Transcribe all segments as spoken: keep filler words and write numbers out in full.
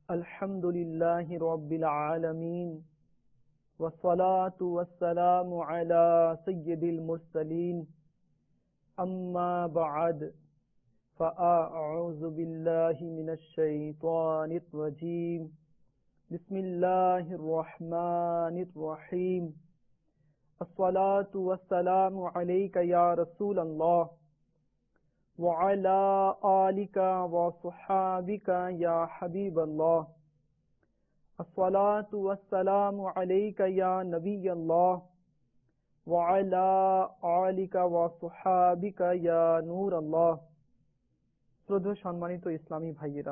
अल्हम्दुलिल्लाहि रब्बिल आलमीन वस्सलातु वस्सलामु अला सय्यिदिल मुरसलीन अम्मा बअद फ़अऊज़ु बिल्लाहि मिनश शैतानिर रजीम बिस्मिल्लाहिर रहमानिर रहीम अस्सलातु वस्सलामु अलैका या रसूल अल्लाह व अला आलिका व सुहाबिका या हबीब अल्लाह अस्सलातु वस्सलामु अलैका या नबी अल्लाह व अला आलिका व सुहाबिका या नूर अल्लाह। শ্রদ্ধেয় সম্মানিত ইসলামী ভাইয়েরা,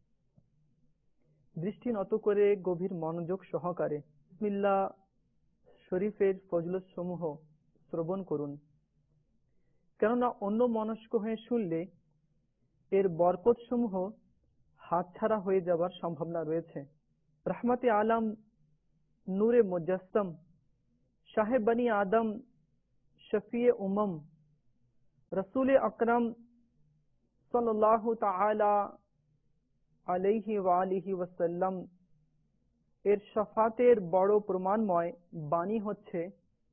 দৃষ্টি নত করে গভীর মনোযোগ সহকারে বিসমিল্লাহ শরীফের ফজিলত সমূহ শ্রবণ করুন, কেননা অন্য মনস্ক হয়ে শুনলে এর বরকত সমূহ হাতছাড়া হয়ে যাবার সম্ভাবনা রয়েছে। রহমতে আলম নূরে মুজাসসম শাহে বনি আদম শফিয়ে উমম রসুল আকরম সাল্লাল্লাহু তাআলা আলাইহি ওয়া আলিহি ওয়াসাল্লাম এর শাফাতের বড় প্রমাণময় বাণী হচ্ছে,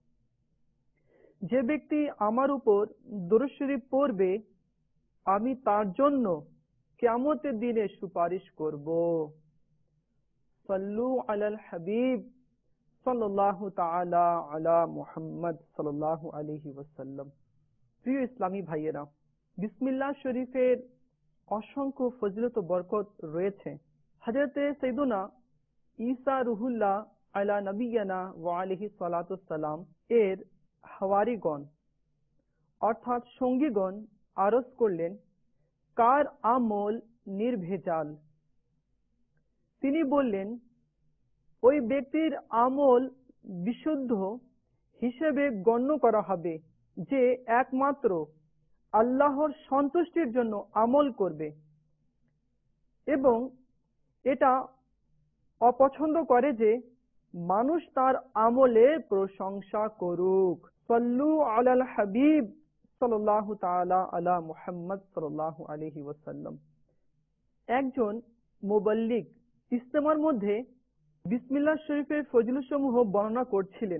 যে ব্যক্তি আমার উপর দুরূদ শরীফ পড়বে আমি তার জন্য কিয়ামতের দিনে সুপারিশ করব। সাল্লু আলাল হাবিব সাল্লাল্লাহু তাআলা আলা মুহাম্মদ সাল্লাল্লাহু আলাইহি ওয়াসাল্লাম। প্রিয় ইসলামী ভাইয়েরা, বিসমিল্লাহ শরীফের অসংখ্য ফজিলত ও বরকত রয়েছে। হযরতে সাইয়্যিদুনা ঈসা রুহুল্লাহ আলা নবিয়ানা ওয়া আলাইহি সালাতু সালাম এর হাওয়ারিগণ অর্থাৎ সঙ্গীগণ আরজ করলেন, কার আমল নির্ভেজাল? তিনি বললেন, ওই ব্যক্তির আমল বিশুদ্ধ হিসেবে গণ্য করা হবে যে একমাত্র আল্লাহর সন্তুষ্টির জন্য আমল করবে এবং এটা অপছন্দ করে যে মানুষ তার আমলের প্রশংসা করুক। সাল্লু আলাল হাবিব সাল্লাল্লাহু তাআলা আলা মুহাম্মদ সাল্লাল্লাহু আলাইহি ওয়াসাল্লাম। একজন মুবাল্লিগ ইস্তেমার মধ্যে বিসমিল্লাহ শরীফের ফজিলতসমূহ বর্ণনা করছিলেন।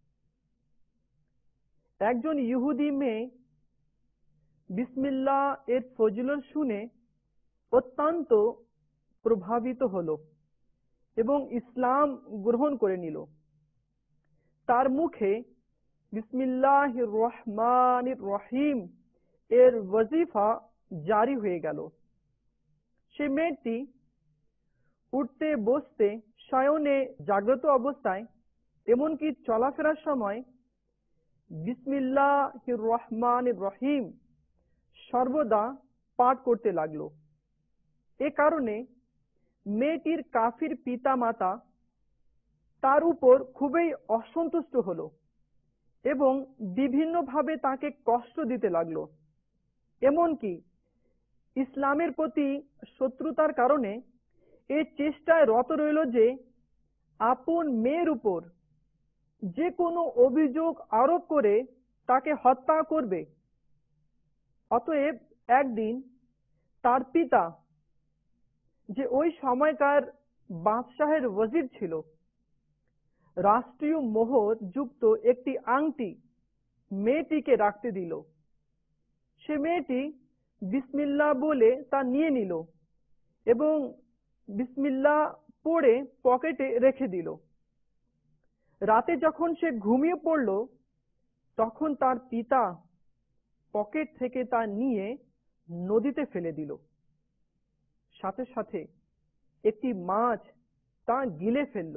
একজন ইহুদি মেয়ে বিসমিল্লাহ এর ফজিলত শুনে অত্যন্ত প্রভাবিত হলো এবং ইসলাম গ্রহণ করে নিল। তার মুখে বিসমিল্লাহির রহমানির রহিম এর ওয়াজিফা জারি হয়ে গেল। সে মেয়েটি উঠতে বসতে, শয়নে, জাগ্রত অবস্থায়, এমনকি চলাফেরার সময় বিসমিল্লাহির রহমানির রহিম সর্বদা পাঠ করতে লাগলো। এ কারণে মেয়েটির কাফির পিতা মাতা তার উপর খুবই অসন্তুষ্ট হলো এবং বিভিন্নভাবে তাকে কষ্ট দিতে লাগলো। এমনকি ইসলামের প্রতি শত্রুতার কারণে এই চেষ্টায় রত রইল যে আপন মেয়ের উপর যে কোনো অভিযোগ আরোপ করে তাকে হত্যা করবে। অতএব একদিন তার পিতা, যে ওই সময়কার বাদশাহের ওয়াজির ছিল, রাষ্ট্রীয় মোহর যুক্ত একটি আংটি মেয়েটিকে রাখতে দিল। সে মেয়েটি বিসমিল্লাহ বলে তা নিয়ে নিল এবং বিসমিল্লাহ পড়ে পকেটে রেখে দিল। রাতে যখন সে ঘুমিয়ে পড়ল তখন তার পিতা পকেট থেকে তা নিয়ে নদীতে ফেলে দিল। সাথে সাথে একটি মাছ তা গিলে ফেলল।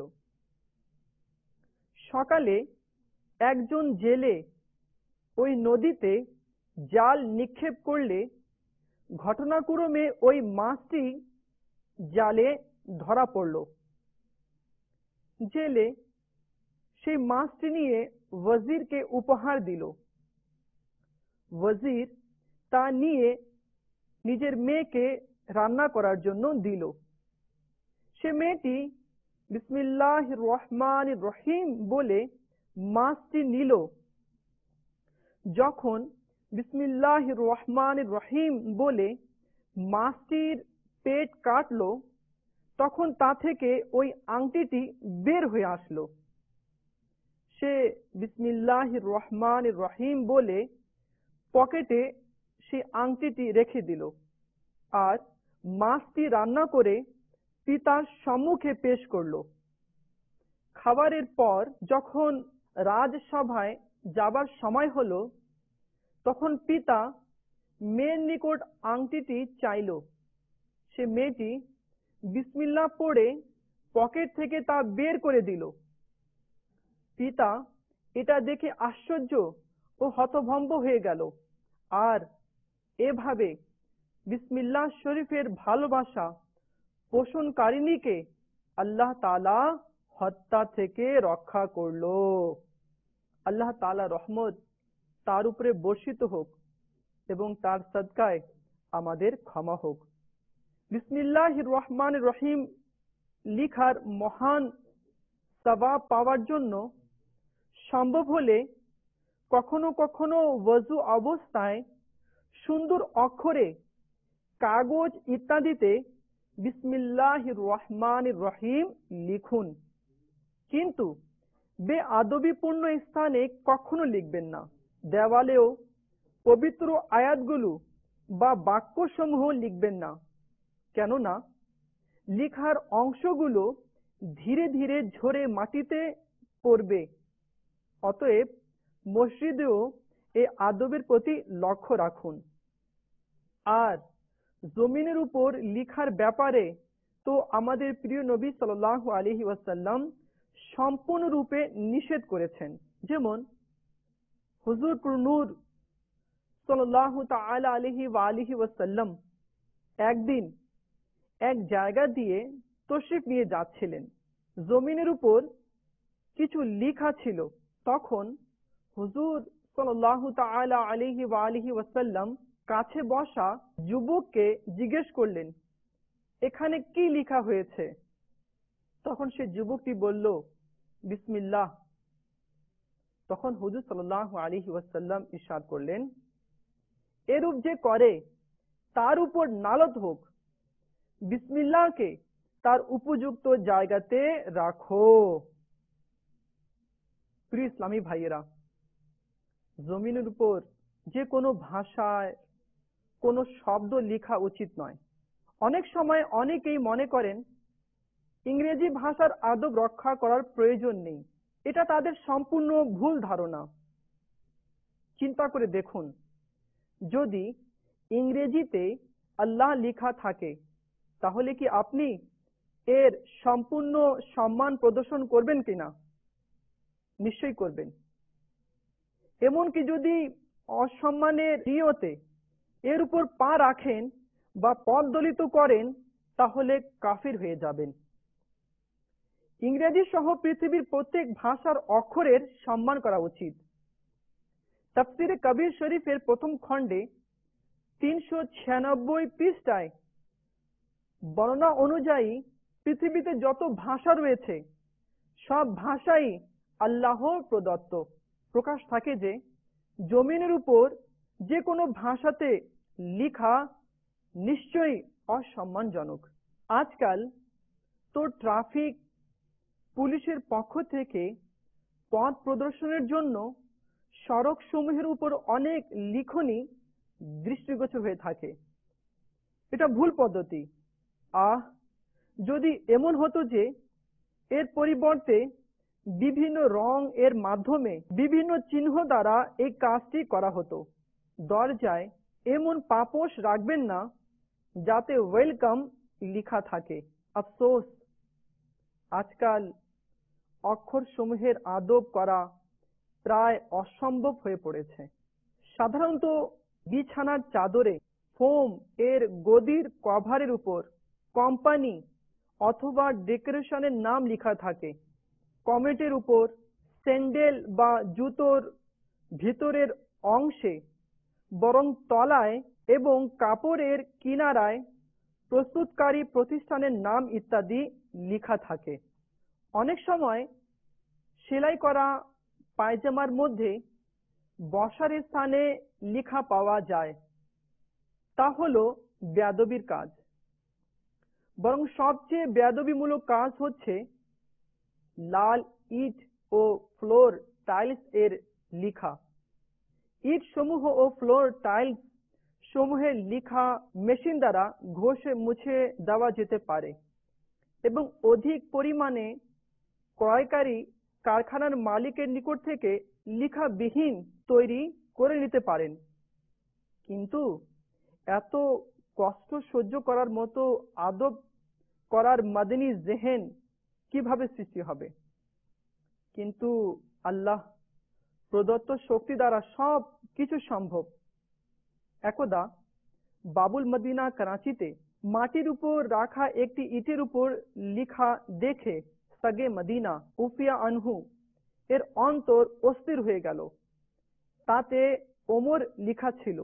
সকালে একজন জেলে ওই নদীতে জাল নিক্ষেপ করলে ঘটনাক্রমে ওই মাছটি জালে ধরা পড়ল। জেলে সেই মাছটি নিয়ে ওয়াজিরকে উপহার দিল। ওয়াজির তা নিয়ে নিজের মেয়েকে রান্না করার জন্য দিল। সে মেয়েটি বিসমিল্লাহির রহমানির রহিম বলে মাছটি নিল। যখন বিসমিল্লাহির রহমানির রহিম বলে মাছটির পেট কাটলো তখন তা থেকে ওই আংটিটি বের হয়ে আসলো। সে বিসমিল্লাহির রহমানির রহিম বলে পকেটে সে আংটিটি রেখে দিল আর মাছটি রান্না করে পিতার সম্মুখে পেশ করলো। খাবারের পর যখন রাজসভায় যাবার সময় হলো, তখন পিতা মেয়ের নিকট আংটিটি চাইল। সে মেয়েটি বিসমিল্লাহ পড়ে পকেট থেকে তা বের করে দিল। পিতা এটা দেখে আশ্চর্য ও হতভম্ব হয়ে গেল আর এভাবে বিসমিল্লাহ শরীফের ভালোবাসা পোষণকারিণীকে আল্লাহ তাআলা হত্যা থেকে রক্ষা করলো। আল্লাহ তাআলা রহমত তার উপরে বর্ষিত হোক এবং তার সদকায় আমাদের ক্ষমা হোক। বিসমিল্লাহির রহমানির রহিম লিখার মহান সওয়াব পাওয়ার জন্য সম্ভব হলে কখনো কখনো ওযু অবস্থায় সুন্দর অক্ষরে কাগজ ইত্যাদিতে বিসমিল্লাহির রহমানির রহিম লিখুন, কিন্তু বেআদবিপূর্ণ স্থানে কখনো লিখবেন না। দেওয়ালেও পবিত্র আয়াতগুলো বা বাক্যসমূহ লিখবেন না, কেননা লিখার অংশগুলো ধীরে ধীরে ঝরে মাটিতে পড়বে। অতএব মসজিদেও এই আদবের প্রতি লক্ষ্য রাখুন। আর জমিনের উপর লিখার ব্যাপারে তো আমাদের প্রিয় নবী সাল্লাল্লাহু আলাইহি ওয়াসাল্লাম সম্পূর্ণরূপে নিষেধ করেছেন। যেমন হুজুর নূর সাল্লাল্লাহু তাআলা আলাইহি ওয়া আলিহি ওয়াসাল্লাম একদিন এক জায়গা দিয়ে তশরিফ নিয়ে যাচ্ছিলেন। জমিনের উপর কিছু লেখা ছিল। তখন হুজুর সাল্লাল্লাহু তাআলা আলাইহি ওয়া আলিহি ওয়াসাল্লাম কাছে বসা যুবককে জিজ্ঞেস করলেন, এখানে কি লেখা হয়েছে? তখন সে যুবকটি বলল, বিসমিল্লাহ। তখন হুজুর সাল্লাল্লাহু আলাইহি ওয়াসাল্লাম ইরশাদ করলেন, এরূপ যে করে তার উপর নালত হোক, বিসমিল্লাহকে তার উপযুক্ত জায়গাতে রাখো। প্রিয় ইসলামী ভাইয়েরা, জমিনের উপর যে কোনো ভাষায় কোনো শব্দ লেখা উচিত নয়। অনেক সময় অনেকেই মনে করেন ইংরেজি ভাষার আদব রক্ষা করার প্রয়োজন নেই। এটা তাদের সম্পূর্ণ ভুল ধারণা। চিন্তা করে দেখুন, যদি ইংরেজিতে আল্লাহ লেখা থাকে তাহলে কি আপনি এর সম্পূর্ণ সম্মান প্রদর্শন করবেন কিনা? নিশ্চয়ই করবেন। এমনকি যদি অসম্মানের নিয়তে এর উপর পা রাখেন বা পদ দলিত করেন তাহলে কাফির হয়ে যাবেন। ইংরেজি সহ পৃথিবীর প্রত্যেক ভাষার অক্ষরের সম্মান করা উচিত। তাফসিরে কবির শরীফের প্রথম খণ্ডে তিনশো ছিয়ানব্বই পৃষ্ঠায় বর্ণনা অনুযায়ী পৃথিবীতে যত ভাষা রয়েছে সব ভাষাই আল্লাহর প্রদত্ত। প্রকাশ থাকে যে জমিনের উপর যে কোনো ভাষাতে লেখা নিশ্চয়ই অসম্মানজনক। আজকাল তো ট্রাফিক পুলিশের পক্ষ থেকে পথ প্রদর্শনের জন্য সড়ক সমূহের উপর অনেক লিখনি দৃষ্টিগোচর হয়ে থাকে। এটা ভুল পদ্ধতি। আহ যদি এমন হতো যে এর পরিবর্তে বিভিন্ন রং এর মাধ্যমে বিভিন্ন চিহ্ন দ্বারা এই কাজটি করা হতো। দরজায় এমন পাপোশ রাখবেন না যাতে ওয়েলকাম লেখা থাকে। আফসোস, আজকাল অক্ষর সমূহের আদব করা প্রায় অসম্ভব হয়ে পড়েছে। সাধারণত বিছানার চাদরে ফোম এর গদির কভারের উপর কোম্পানি অথবা ডেকোরেশনের নাম লেখা থাকে। কমেটের উপর স্যান্ডেল বা জুতোর ভিতরের অংশে বরং তলায় এবং কাপড়ের কিনারায় প্রস্তুতকারী প্রতিষ্ঠানের নাম ইত্যাদি লেখা থাকে। অনেক সময় সেলাই করা পায়জামার মধ্যে বসার স্থানে লেখা পাওয়া যায়। তা হলো বেয়াদবির কাজ। বরং সবচেয়ে বেয়াদবিমূলক কাজ হচ্ছে লাল ইট ও ফ্লোর টাইলস এর লিখা। ইট সমূহ ও ফ্লোর টাইলস সমূহের লিখা মেশিন দ্বারা ঘষে মুছে দেওয়া যেতে পারে এবং অধিক পরিমাণে ক্রয়কারী কারখানার মালিকের নিকট থেকে লিখাবিহীন তৈরি করে নিতে পারেন। কিন্তু এত কষ্ট সহ্য করার মতো আদব করার মাদনী জেহেন কিভাবে সৃষ্টি হবে? কিন্তু আল্লাহ প্রদত্ত শক্তি দ্বারা সব কিছু সম্ভব। একদা বাবুল মদিনা করাচিতে মাটির উপর রাখা একটি ইটের উপর লিখা দেখে সাগে মদিনা উফিয়া আনহু এর অন্তর অস্থির হয়ে গেল। তাতে ওমর লিখা ছিল,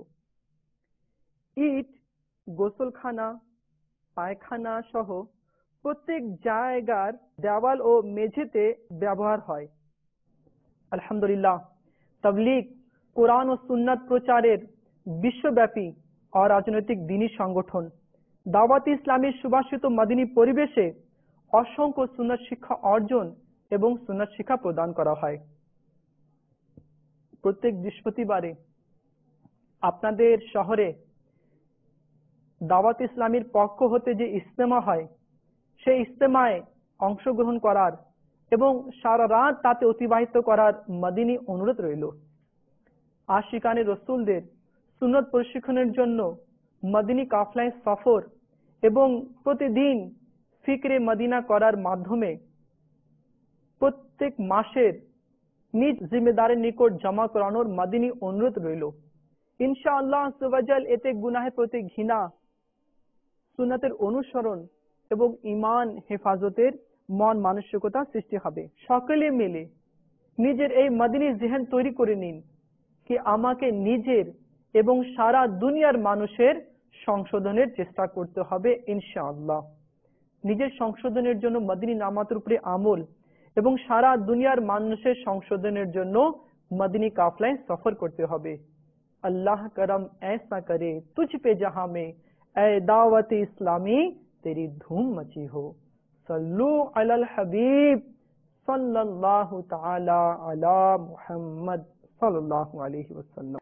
ইট গোসলখানা, পায়খানা সহ প্রত্যেক জায়গার দেওয়াল ও মেঝেতে ব্যবহার হয়। আলহামদুলিল্লাহ, তাবলীগ, কোরআন ও সুন্নাত প্রচারের বিশ্বব্যাপী অরাজনৈতিক দ্বীনী সংগঠন দাওয়াত ইসলামের সুবাসিত মাদিনী পরিবেশে অসংখ্য সুন্নাত শিক্ষা অর্জন এবং সুন্নাত শিক্ষা প্রদান করা হয়। প্রত্যেক বৃহস্পতিবারে আপনাদের শহরে দাওয়াত ইসলামের পক্ষ হতে যে ইজতেমা হয়, সেই ইজতেমায় অংশগ্রহণ করার এবং সারা রাত তাতে অতিবাহিত করার মাদিনী অনুরোধ রইল। আশিকানে রসুলদের সুন্নত প্রশিক্ষণের জন্য মাদিনী কাফলায় সফর এবং প্রতিদিন ফিকরে মদিনা করার মাধ্যমে প্রত্যেক মাসের নিজ জিম্মেদারের নিকট জমা করানোর মাদিনী অনুরোধ রইল। ইনশাআল্লাহ সুবহানাল এতে গুনাহের প্রতি ঘৃণা, সুন্নাতের অনুসরণ এবং ঈমান হেফাজতের মন মানসিকতা সৃষ্টি হবে। সকলে মিলে নিজের এই মাদিনী জেহেন তৈরি করে নিন কি আমাকে নিজের এবং সারা দুনিয়ার মানুষের সংশোধনের চেষ্টা করতে হবে ইনশাআল্লাহ। নিজের সংশোধনের জন্য মাদিনী নামাতের উপরে আমল এবং সারা দুনিয়ার মানুষের সংশোধনের জন্য মাদিনী কাফলায় সফর করতে হবে। अल्लाह करम ऐसा करे तुझ पे जहां में ए दावत इस्लामी तेरी धूम मची हो। सल्लु अलल हबीब सल्लल्लाहु ताला अला मुहम्मद सल्लल्लाहु अलैहि वसल्लम।